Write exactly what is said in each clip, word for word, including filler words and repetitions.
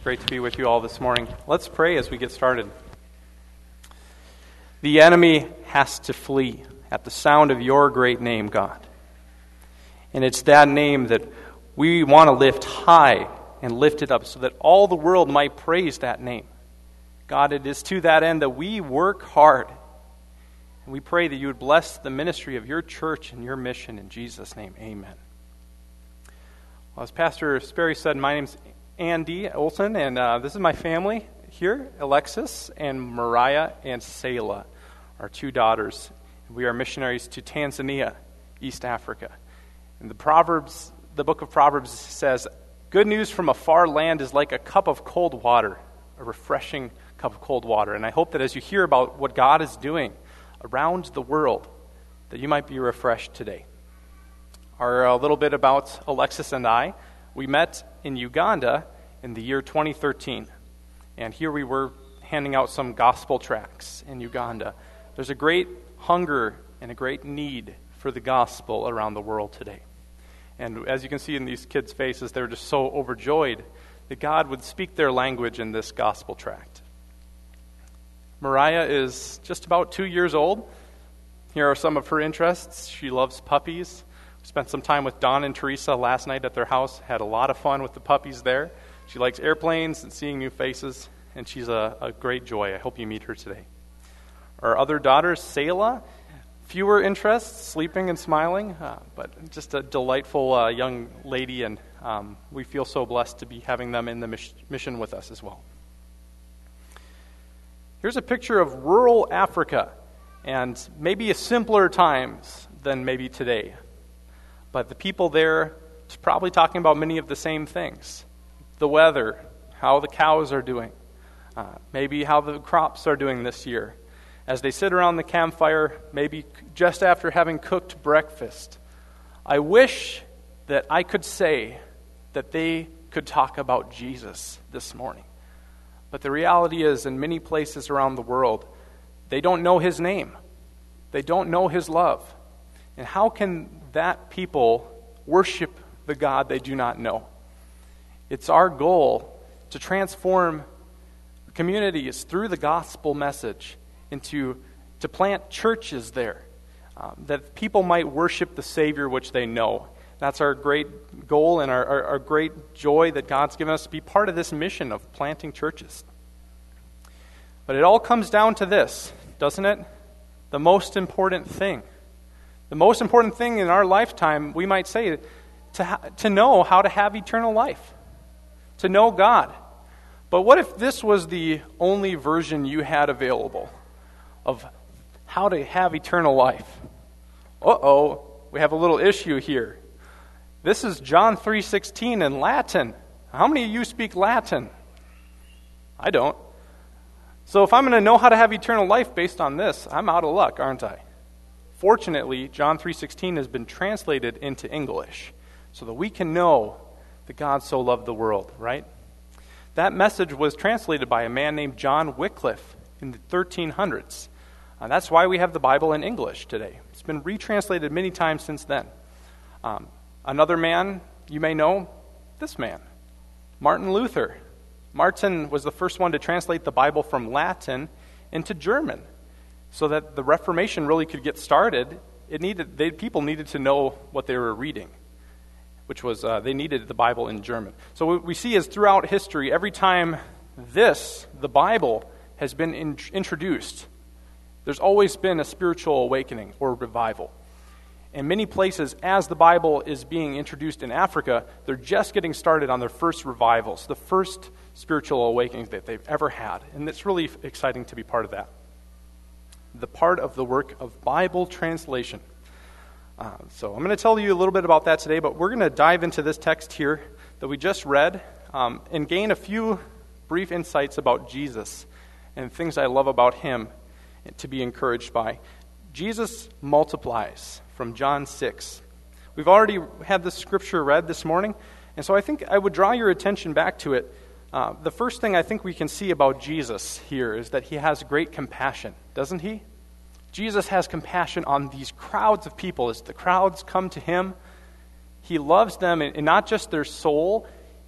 Great to be with you all this morning. Let's pray as we get started. The enemy has to flee at the sound of your great name, God. And it's that name that we want to lift high and lift it up so that all the world might praise that name. God, it is to that end that we work hard. And we pray that you would bless the ministry of your church and your mission. In Jesus' name, amen. Well, as Pastor Sperry said, my name's Andy Olson, and uh, this is my family here, Alexis and Mariah and Selah, our two daughters. We are missionaries to Tanzania, East Africa. And the Proverbs, the book of Proverbs says, good news from a far land is like a cup of cold water, a refreshing cup of cold water. And I hope that as you hear about what God is doing around the world, that you might be refreshed today. Our a little bit about Alexis and I. We met in Uganda in the year twenty thirteen. And here we were handing out some gospel tracts in Uganda. There's a great hunger and a great need for the gospel around the world today. And as you can see in these kids' faces, they're just so overjoyed that God would speak their language in this gospel tract. Mariah is just about two years old. Here are some of her interests. She loves puppies. We spent some time with Don and Teresa last night at their house. Had a lot of fun with the puppies there. She likes airplanes and seeing new faces, and she's a, a great joy. I hope you meet her today. Our other daughter, Selah, fewer interests, sleeping and smiling, uh, but just a delightful uh, young lady, and um, we feel so blessed to be having them in the mis- mission with us as well. Here's a picture of rural Africa, and maybe a simpler times than maybe today. But the people there are probably talking about many of the same things. The weather, how the cows are doing, uh, maybe how the crops are doing this year. As they sit around the campfire, maybe just after having cooked breakfast, I wish that I could say that they could talk about Jesus this morning. But the reality is, in many places around the world, they don't know his name. They don't know his love. And how can that people worship the God they do not know? It's our goal to transform communities through the gospel message into to plant churches there, um, that people might worship the Savior which they know. That's our great goal and our, our, our great joy that God's given us to be part of this mission of planting churches. But it all comes down to this, doesn't it? The most important thing. The most important thing in our lifetime, we might say, to ha- to know how to have eternal life, to know God. But what if this was the only version you had available of how to have eternal life? Uh-oh, we have a little issue here. This is John three sixteen in Latin. How many of you speak Latin? I don't. So if I'm going to know how to have eternal life based on this, I'm out of luck, aren't I? Fortunately, John three sixteen has been translated into English so that we can know that God so loved the world, right? That message was translated by a man named John Wycliffe in the thirteen hundreds. And that's why we have the Bible in English today. It's been retranslated many times since then. Um, another man you may know, this man, Martin Luther. Martin was the first one to translate the Bible from Latin into German, so that the Reformation really could get started. It needed they, people needed to know what they were reading, which was uh, they needed the Bible in German. So what we see is throughout history, every time this, the Bible, has been in, introduced, there's always been a spiritual awakening or revival. In many places, as the Bible is being introduced in Africa, they're just getting started on their first revivals, the first spiritual awakenings that they've ever had. And it's really exciting to be part of that. The part of the work of Bible translation. Uh, so I'm going to tell you a little bit about that today, but we're going to dive into this text here that we just read um, and gain a few brief insights about Jesus and things I love about him to be encouraged by. Jesus multiplies from John six. We've already had this scripture read this morning, and so I think I would draw your attention back to it. Uh, the first thing I think we can see about Jesus here is that he has great compassion, doesn't he? Jesus has compassion on these crowds of people. As the crowds come to him, he loves them, and not just their soul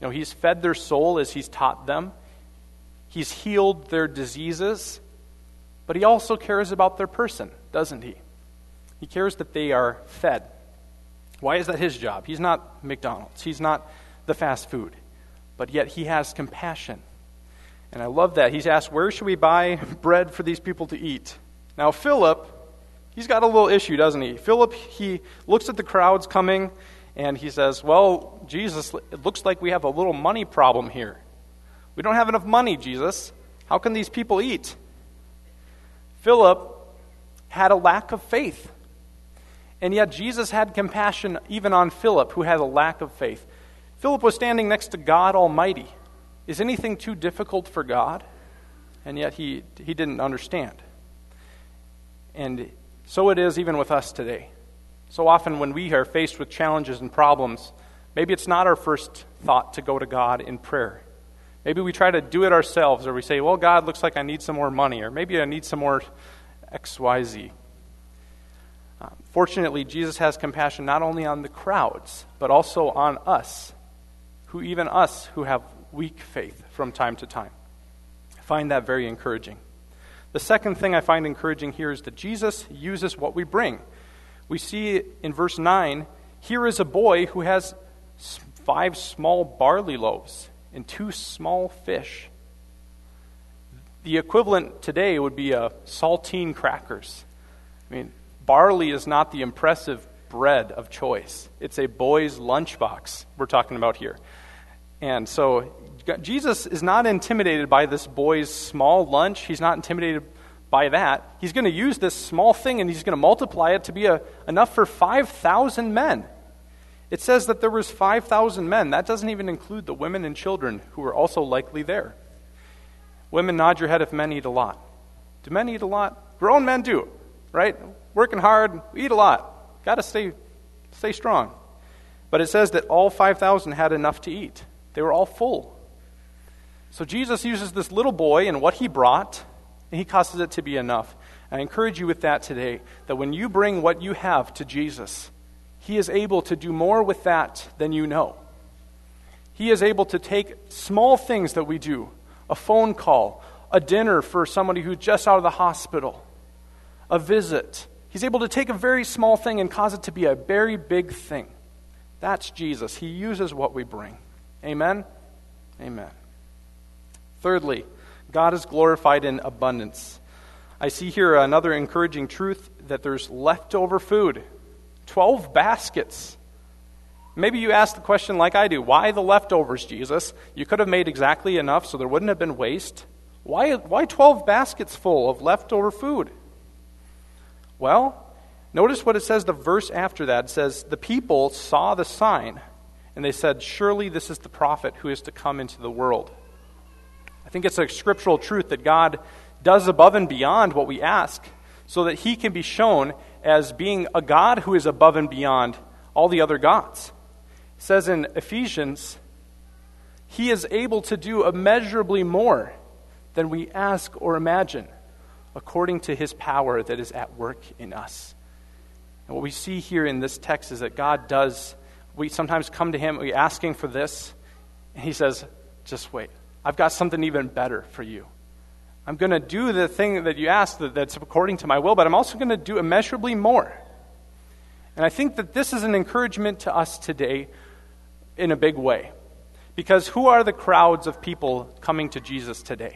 You know, he's fed their soul as he's taught them. He's healed their diseases. But he also cares about their person, doesn't he? He cares that they are fed. Why is that his job? He's not McDonald's. He's not the fast food. But yet he has compassion. And I love that. He's asked, where should we buy bread for these people to eat? Now, Philip, he's got a little issue, doesn't he? Philip, he looks at the crowds coming, and he says, well, Jesus, it looks like we have a little money problem here. We don't have enough money, Jesus. How can these people eat? Philip had a lack of faith. And yet Jesus had compassion even on Philip, who had a lack of faith. Philip was standing next to God Almighty. Is anything too difficult for God? And yet he, he didn't understand. And so it is even with us today. So often when we are faced with challenges and problems, maybe it's not our first thought to go to God in prayer. Maybe we try to do it ourselves, or we say, well, God, looks like I need some more money, or maybe I need some more X Y Z. Uh, fortunately, Jesus has compassion not only on the crowds, but also on us, who even us who have weak faith from time to time. I find that very encouraging. The second thing I find encouraging here is that Jesus uses what we bring. We see in verse nine, here is a boy who has five small barley loaves and two small fish. The equivalent today would be a saltine crackers. I mean, barley is not the impressive bread of choice. It's a boy's lunchbox we're talking about here. And so Jesus is not intimidated by this boy's small lunch. He's not intimidated by that. He's going to use this small thing and he's going to multiply it to be a, enough for five thousand men. It says that there was five thousand men. That doesn't even include the women and children who were also likely there. Women, nod your head if men eat a lot. Do men eat a lot? Grown men do, right? Working hard, we eat a lot. Got to stay, stay strong. But it says that all five thousand had enough to eat. They were all full. So Jesus uses this little boy and what he brought, and he causes it to be enough. And I encourage you with that today, that when you bring what you have to Jesus, he is able to do more with that than you know. He is able to take small things that we do, a phone call, a dinner for somebody who's just out of the hospital, a visit. He's able to take a very small thing and cause it to be a very big thing. That's Jesus. He uses what we bring. Amen? Amen. Thirdly, God is glorified in abundance. I see here another encouraging truth, that there's leftover food. Twelve baskets. Maybe you ask the question like I do, why the leftovers, Jesus? You could have made exactly enough so there wouldn't have been waste. Why, why twelve baskets full of leftover food? Well, notice what it says, the verse after that. It says, the people saw the sign, and they said, surely this is the prophet who is to come into the world. I think it's a scriptural truth that God does above and beyond what we ask, so that he can be shown as being a God who is above and beyond all the other gods. It says in Ephesians, he is able to do immeasurably more than we ask or imagine, according to his power that is at work in us. And what we see here in this text is that God does, we sometimes come to him, we asking for this, and he says, just wait. I've got something even better for you. I'm going to do the thing that you asked that's according to my will, but I'm also going to do immeasurably more. And I think that this is an encouragement to us today in a big way. Because who are the crowds of people coming to Jesus today?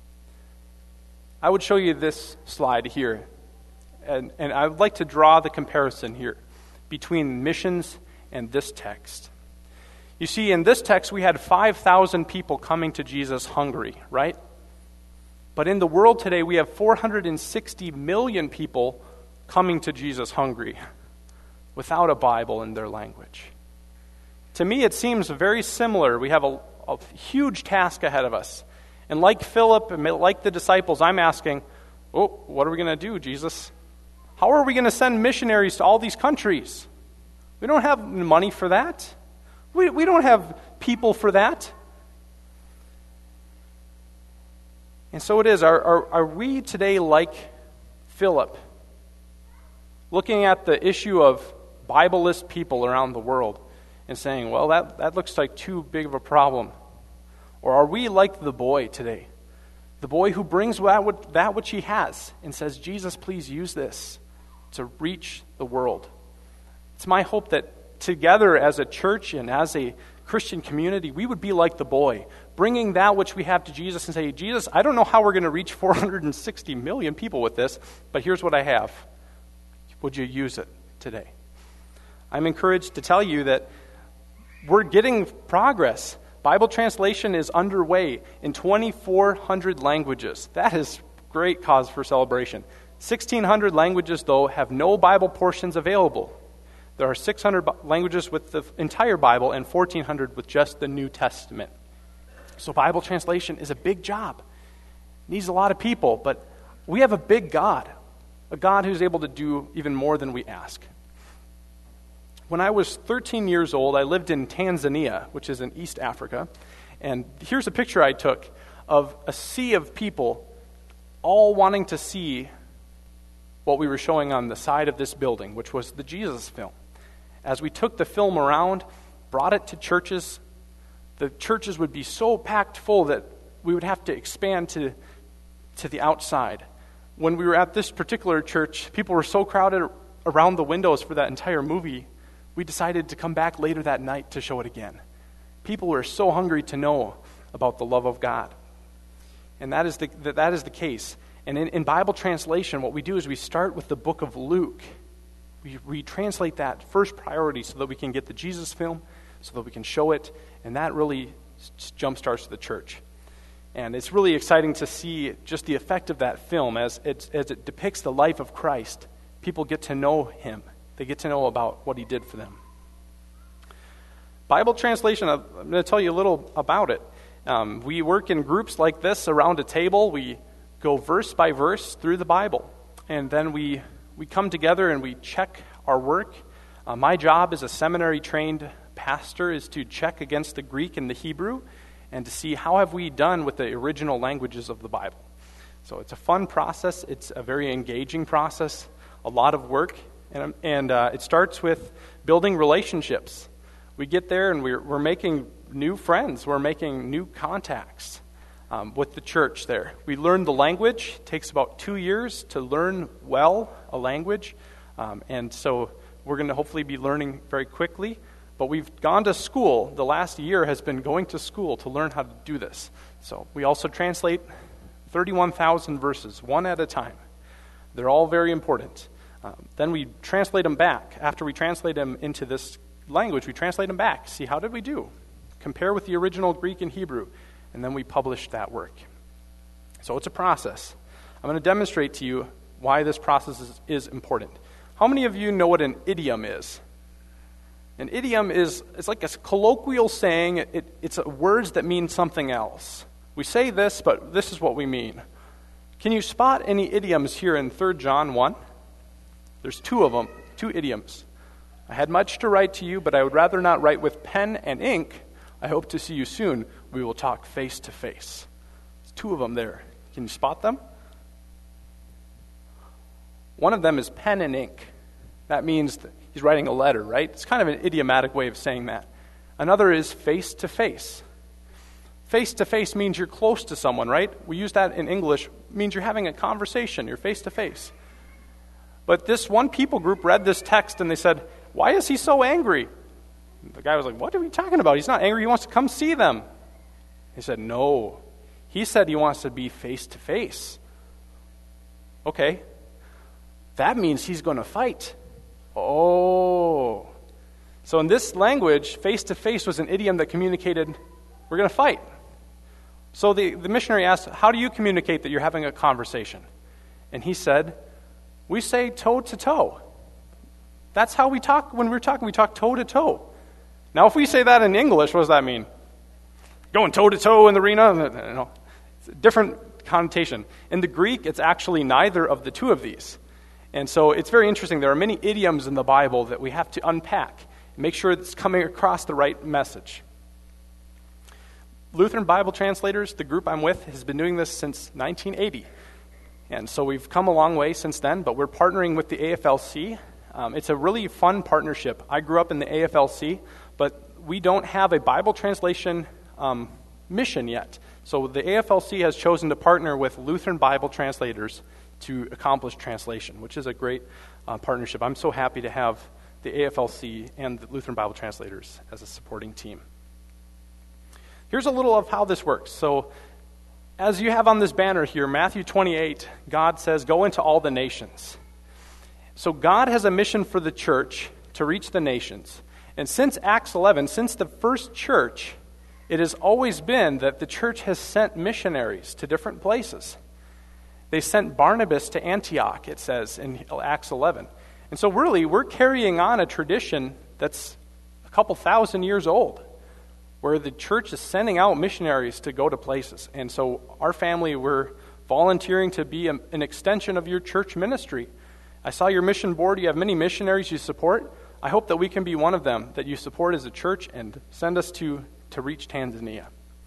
I would show you this slide here. And, and I would like to draw the comparison here between missions and this text. You see, in this text, we had five thousand people coming to Jesus hungry, right? But in the world today, we have four hundred sixty million people coming to Jesus hungry without a Bible in their language. To me, it seems very similar. We have a, a huge task ahead of us. And like Philip and like the disciples, I'm asking, oh, what are we going to do, Jesus? How are we going to send missionaries to all these countries? We don't have money for that. We, we don't have people for that. And so it is. Are, are, are we today like Philip, looking at the issue of Bible-less people around the world and saying, well, that, that looks like too big of a problem? Or are we like the boy today? The boy who brings that, that which he has and says, Jesus, please use this to reach the world. It's my hope that together as a church and as a Christian community, we would be like the boy, bringing that which we have to Jesus and say, Jesus, I don't know how we're going to reach four hundred sixty million people with this, but here's what I have. Would you use it today? I'm encouraged to tell you that we're getting progress. Bible translation is underway in twenty-four hundred languages. That is great cause for celebration. sixteen hundred languages, though, have no Bible portions available. There are six hundred languages with the entire Bible and fourteen hundred with just the New Testament. So Bible translation is a big job. It needs a lot of people, but we have a big God, a God who's able to do even more than we ask. When I was thirteen years old, I lived in Tanzania, which is in East Africa, and here's a picture I took of a sea of people all wanting to see what we were showing on the side of this building, which was the Jesus film. As we took the film around, brought it to churches, the churches would be so packed full that we would have to expand to, to the outside. When we were at this particular church, people were so crowded around the windows for that entire movie, we decided to come back later that night to show it again. People were so hungry to know about the love of God. And that is the, that is the case. And in, in Bible translation, what we do is we start with the book of Luke. We, we translate that first priority so that we can get the Jesus film, so that we can show it, and that really jumpstarts the church. And it's really exciting to see just the effect of that film as it, as it depicts the life of Christ. People get to know him. They get to know about what he did for them. Bible translation, I'm going to tell you a little about it. Um, we work in groups like this around a table. We go verse by verse through the Bible. And then we, we come together and we check our work. Uh, my job as a seminary-trained pastor is to check against the Greek and the Hebrew and to see how have we done with the original languages of the Bible. So it's a fun process. It's a very engaging process, a lot of work. And, and uh, it starts with building relationships. We get there and we're, we're making new friends. We're making new contacts um, with the church there. We learn the language. It takes about two years to learn well a language. Um, and so we're going to hopefully be learning very quickly. But we've gone to school. The last year has been going to school to learn how to do this. So we also translate thirty-one thousand verses, one at a time. They're all very important. Um, then we translate them back. After we translate them into this language, we translate them back. See, how did we do? Compare with the original Greek and Hebrew. And then we publish that work. So it's a process. I'm going to demonstrate to you why this process is, is important. How many of you know what an idiom is? An idiom is it's like a colloquial saying. It, it's a, words that mean something else. We say this, but this is what we mean. Can you spot any idioms here in Third John one? There's two of them, two idioms. I had much to write to you, but I would rather not write with pen and ink. I hope to see you soon. We will talk face to face. There's two of them there. Can you spot them? One of them is pen and ink. That means that he's writing a letter, right? It's kind of an idiomatic way of saying that. Another is face to face. Face to face means you're close to someone, right? We use that in English. It means you're having a conversation. You're face to face. But this one people group read this text and they said, why is he so angry? The guy was like, what are we talking about? He's not angry. He wants to come see them. He said, no. He said he wants to be face to face. Okay. That means he's going to fight. Oh. So in this language, face to face was an idiom that communicated, we're going to fight. So the, the missionary asked, how do you communicate that you're having a conversation? And he said, we say toe to toe. That's how we talk when we're talking. We talk toe to toe. Now, if we say that in English, what does that mean? Going toe to toe in the arena? No. It's a different connotation. In the Greek, it's actually neither of the two of these. And so it's very interesting. There are many idioms in the Bible that we have to unpack and make sure it's coming across the right message. Lutheran Bible Translators, the group I'm with, has been doing this since nineteen eighty. And so we've come a long way since then, but we're partnering with the A F L C. Um, it's a really fun partnership. I grew up in the A F L C, but we don't have a Bible translation um, mission yet. So the A F L C has chosen to partner with Lutheran Bible translators to accomplish translation, which is a great uh, partnership. I'm so happy to have the A F L C and the Lutheran Bible translators as a supporting team. Here's a little of how this works. So as you have on this banner here, Matthew twenty-eight, God says, go into all the nations. So God has a mission for the church to reach the nations. And since Acts eleven, since the first church, it has always been that the church has sent missionaries to different places. They sent Barnabas to Antioch, it says in Acts eleven. And so really, we're carrying on a tradition that's a couple thousand years old, where the church is sending out missionaries to go to places. And so our family, we're volunteering to be a, an extension of your church ministry. I saw your mission board. You have many missionaries you support. I hope that we can be one of them that you support as a church and send us to, to reach Tanzania.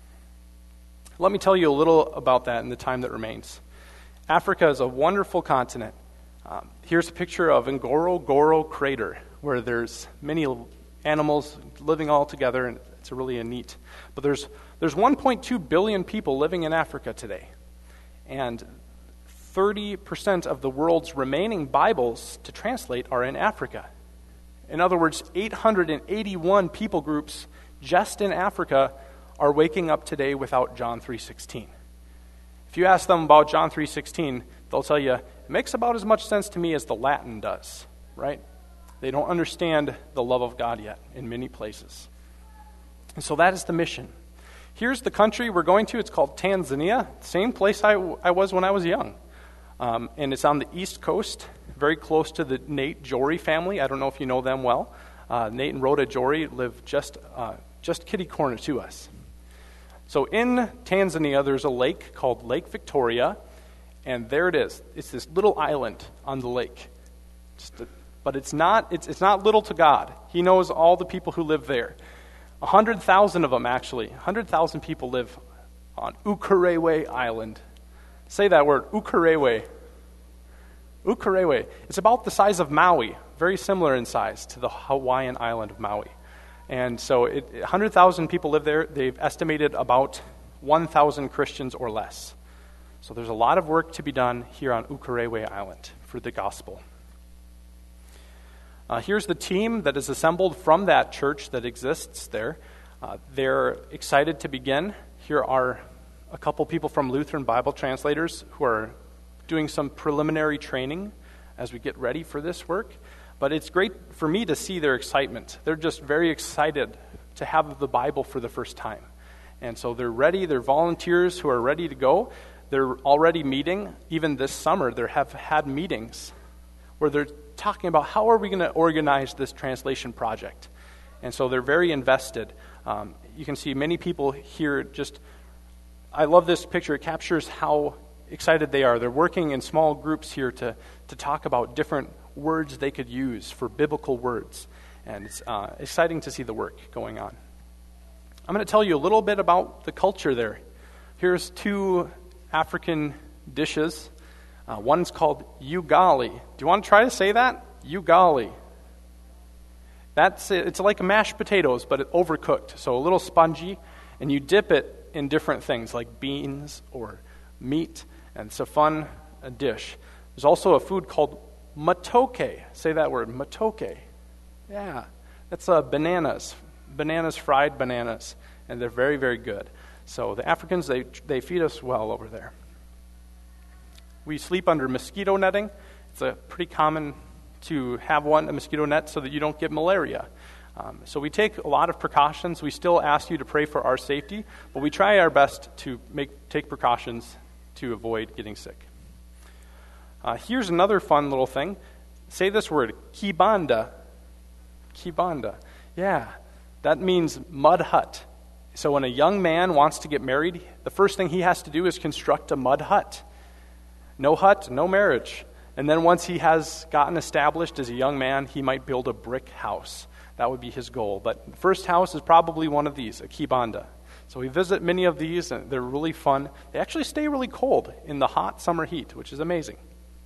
Let me tell you a little about that in the time that remains. Africa is a wonderful continent. Um, here's a picture of Ngorongoro Crater, where there's many animals living all together, and it's a really a neat. But there's there's one point two billion people living in Africa today, and thirty percent of the world's remaining Bibles to translate are in Africa. In other words, eight hundred eighty-one people groups just in Africa are waking up today without John three sixteen. If you ask them about John three sixteen, they'll tell you, it makes about as much sense to me as the Latin does, right? They don't understand the love of God yet in many places. And so that is the mission. Here's the country we're going to. It's called Tanzania, same place I, I was when I was young. Um, and it's on the east coast, very close to the Nate Jory family. I don't know if you know them well. Uh, Nate and Rhoda Jory live just uh, just kitty corner to us. So in Tanzania, there's a lake called Lake Victoria, and there it is. It's this little island on the lake. Just a, but it's not it's it's not little to God. He knows all the people who live there. A hundred thousand of them, actually. A hundred thousand people live on Ukerewe Island. Say that word, Ukerewe. Ukerewe. It's about the size of Maui, very similar in size to the Hawaiian island of Maui. And so it, one hundred thousand people live there. They've estimated about one thousand Christians or less. So there's a lot of work to be done here on Ukerewe Island for the gospel. Uh, here's the team that is assembled from that church that exists there. Uh, they're excited to begin. Here are a couple people from Lutheran Bible translators who are doing some preliminary training as we get ready for this work. But it's great for me to see their excitement. They're just very excited to have the Bible for the first time. And so they're ready. They're volunteers who are ready to go. They're already meeting. Even this summer, they have had meetings where they're talking about how are we going to organize this translation project. And so they're very invested. Um, you can see many people here just, I love this picture. It captures how excited they are. They're working in small groups here to, to talk about different words they could use for biblical words. And it's uh, exciting to see the work going on. I'm going to tell you a little bit about the culture there. Here's two African dishes. Uh, one's called ugali. Do you want to try to say that? Ugali. That's it. It's like mashed potatoes, but overcooked, so a little spongy, and you dip it in different things like beans or meat, and it's a fun uh, dish. There's also a food called matoke. Say that word, matoke. Yeah, that's uh, bananas, bananas, fried bananas, and they're very, very good. So the Africans, they they feed us well over there. We sleep under mosquito netting. It's a pretty common to have one, a mosquito net, so that you don't get malaria. Um, so we take a lot of precautions. We still ask you to pray for our safety, but we try our best to make take precautions to avoid getting sick. Uh, here's another fun little thing. Say this word, kibanda. Kibanda. Yeah, that means mud hut. So when a young man wants to get married, the first thing he has to do is construct a mud hut. No hut, no marriage. And then once he has gotten established as a young man, he might build a brick house. That would be his goal. But the first house is probably one of these, a kibanda. So we visit many of these, and they're really fun. They actually stay really cold in the hot summer heat, which is amazing.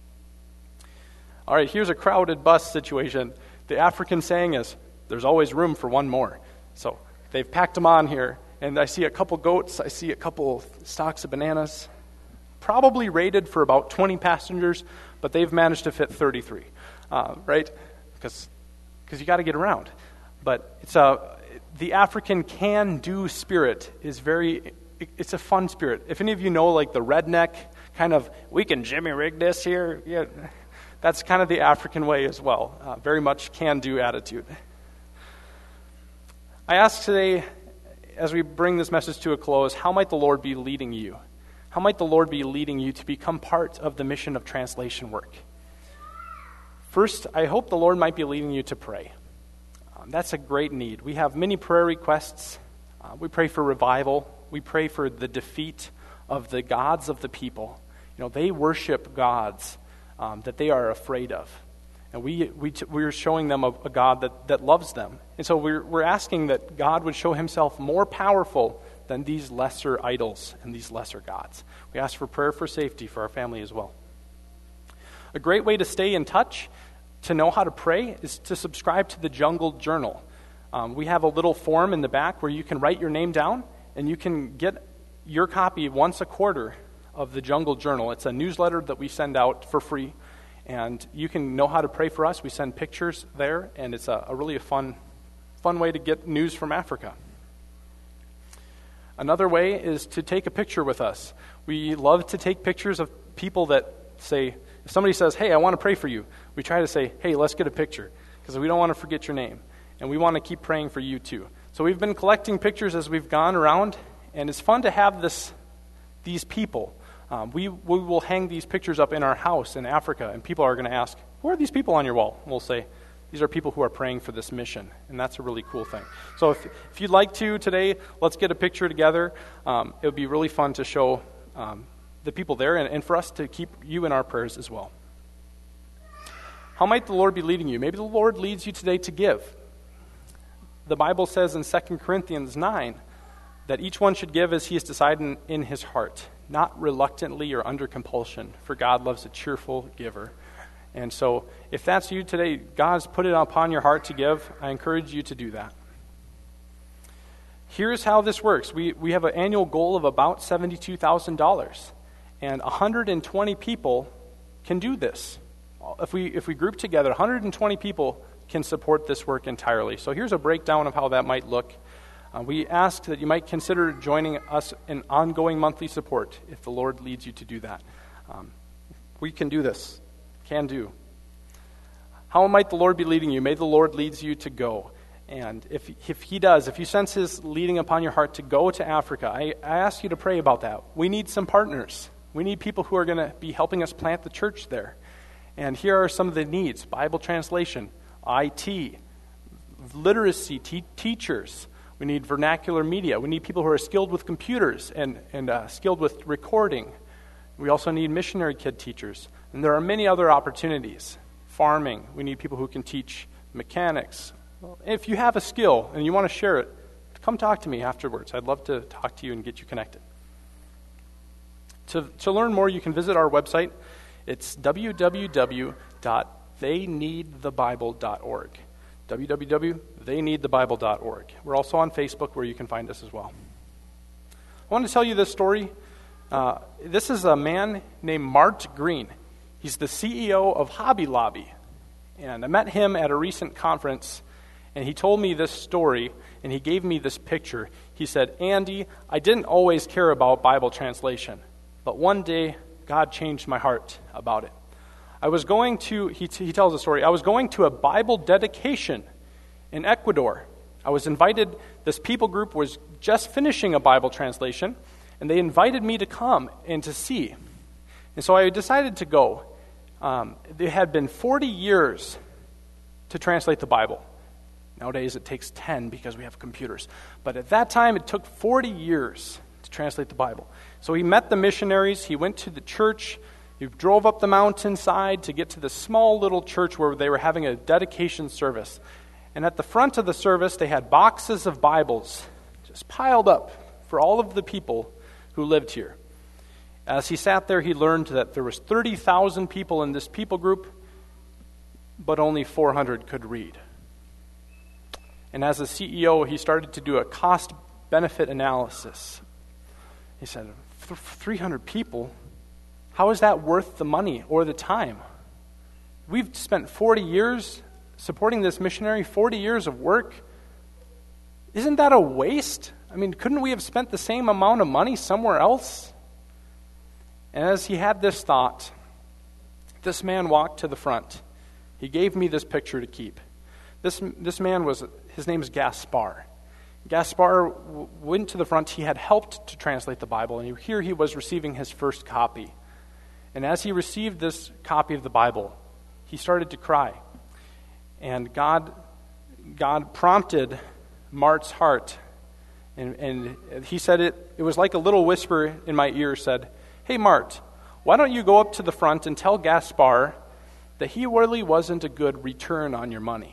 All right, here's a crowded bus situation. The African saying is, there's always room for one more. So they've packed them on here, and I see a couple goats, I see a couple stalks of bananas, probably rated for about twenty passengers, but they've managed to fit thirty-three, uh, right? Because because you got to get around. But it's a the African can-do spirit is very, it, it's a fun spirit. If any of you know, like the redneck kind of, we can jimmy rig this here, yeah, that's kind of the African way as well. Uh, very much can-do attitude. I ask today, as we bring this message to a close, how might the Lord be leading you? How might the Lord be leading you to become part of the mission of translation work? First, I hope the Lord might be leading you to pray. Um, that's a great need. We have many prayer requests. Uh, we pray for revival. We pray for the defeat of the gods of the people. You know, they worship gods um, that they are afraid of. And we, we t- we're showing them a, a God that, that loves them. And so we're, we're asking that God would show himself more powerful than these lesser idols and these lesser gods. We ask for prayer for safety for our family as well. A great way to stay in touch, to know how to pray, is to subscribe to the Jungle Journal. Um, we have a little form in the back where you can write your name down, and you can get your copy once a quarter of the Jungle Journal. It's a newsletter that we send out for free, and you can know how to pray for us. We send pictures there, and it's a, a really a fun, fun way to get news from Africa. Another way is to take a picture with us. We love to take pictures of people that say, if somebody says, hey, I want to pray for you, we try to say, hey, let's get a picture, because we don't want to forget your name, and we want to keep praying for you too. So we've been collecting pictures as we've gone around, and it's fun to have this, these people. Um, we, we will hang these pictures up in our house in Africa, and people are going to ask, who are these people on your wall? And we'll say, these are people who are praying for this mission, and that's a really cool thing. So if, if you'd like to today, let's get a picture together. Um, it would be really fun to show um, the people there, and, and for us to keep you in our prayers as well. How might the Lord be leading you? Maybe the Lord leads you today to give. The Bible says in Second Corinthians nine that each one should give as he has decided in, in his heart, not reluctantly or under compulsion, for God loves a cheerful giver. And so if that's you today, God's put it upon your heart to give, I encourage you to do that. Here's how this works. We we have an annual goal of about seventy-two thousand dollars, and one hundred twenty people can do this. If we if we group together, one hundred twenty people can support this work entirely. So here's a breakdown of how that might look. Uh, we ask that you might consider joining us in ongoing monthly support if the Lord leads you to do that. Um, we can do this. Can do. How might the Lord be leading you? May the Lord lead you to go. And if if he does, if you sense his leading upon your heart to go to Africa, I, I ask you to pray about that. We need some partners. We need people who are going to be helping us plant the church there. And here are some of the needs: Bible translation, I T, literacy, te- teachers. We need vernacular media. We need people who are skilled with computers and, and uh, skilled with recording. We also need missionary kid teachers. And there are many other opportunities. Farming. We need people who can teach mechanics. If you have a skill and you want to share it, come talk to me afterwards. I'd love to talk to you and get you connected. To, to learn more, you can visit our website. It's w w w dot they need the bible dot org. w w w dot they need the bible dot org. We're also on Facebook where you can find us as well. I want to tell you this story. Uh, this is a man named Mart Green. He's the C E O of Hobby Lobby. And I met him at a recent conference, and he told me this story, and he gave me this picture. He said, Andy, I didn't always care about Bible translation, but one day God changed my heart about it. I was going to, he, he tells a story, I was going to a Bible dedication in Ecuador. I was invited, this people group was just finishing a Bible translation, and they invited me to come and to see. And so I decided to go. Um, it had been forty years to translate the Bible. Nowadays it takes ten because we have computers. But at that time it took forty years to translate the Bible. So he met the missionaries, he went to the church, he drove up the mountainside to get to the small little church where they were having a dedication service. And at the front of the service they had boxes of Bibles just piled up for all of the people who lived here. As he sat there, he learned that there was thirty thousand people in this people group, but only four hundred could read. And as a C E O, he started to do a cost-benefit analysis. He said, three hundred people? How is that worth the money or the time? We've spent forty years supporting this missionary, forty years of work. Isn't that a waste? I mean, couldn't we have spent the same amount of money somewhere else? And as he had this thought, this man walked to the front. He gave me this picture to keep. This this man was, his name is Gaspar. Gaspar w- went to the front. He had helped to translate the Bible, and here he was receiving his first copy. And as he received this copy of the Bible, he started to cry. And God, God prompted Mart's heart, and, and he said it, it was like a little whisper in my ear said, "Hey, Mart, why don't you go up to the front and tell Gaspar that he really wasn't a good return on your money?"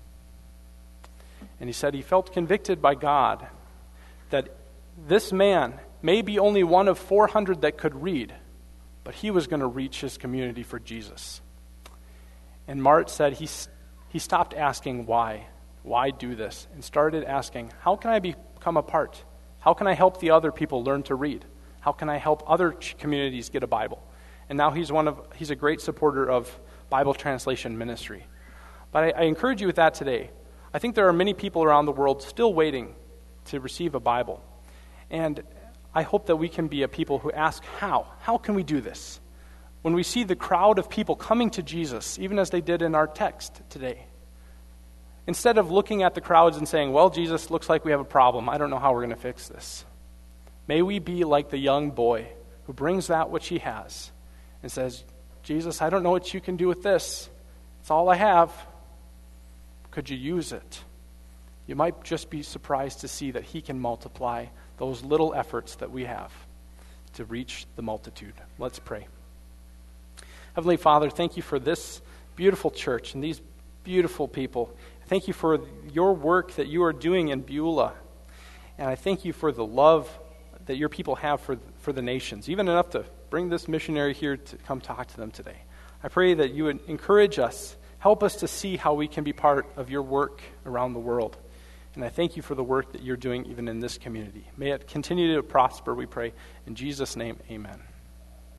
And he said he felt convicted by God that this man may be only one of four hundred that could read, but he was going to reach his community for Jesus. And Mart said he, he stopped asking why, why do this, and started asking, how can I become a part? How can I help the other people learn to read? How can I help other communities get a Bible? And now he's one of he's a great supporter of Bible translation ministry. But I, I encourage you with that today. I think there are many people around the world still waiting to receive a Bible. And I hope that we can be a people who ask, how? How can we do this? When we see the crowd of people coming to Jesus, even as they did in our text today, instead of looking at the crowds and saying, well, Jesus, looks like we have a problem. I don't know how we're going to fix this. May we be like the young boy who brings that which he has and says, Jesus, I don't know what you can do with this. It's all I have. Could you use it? You might just be surprised to see that he can multiply those little efforts that we have to reach the multitude. Let's pray. Heavenly Father, thank you for this beautiful church and these beautiful people. Thank you for your work that you are doing in Beulah. And I thank you for the love that your people have for, for the nations, even enough to bring this missionary here to come talk to them today. I pray that you would encourage us, help us to see how we can be part of your work around the world. And I thank you for the work that you're doing even in this community. May it continue to prosper, we pray. In Jesus' name, amen.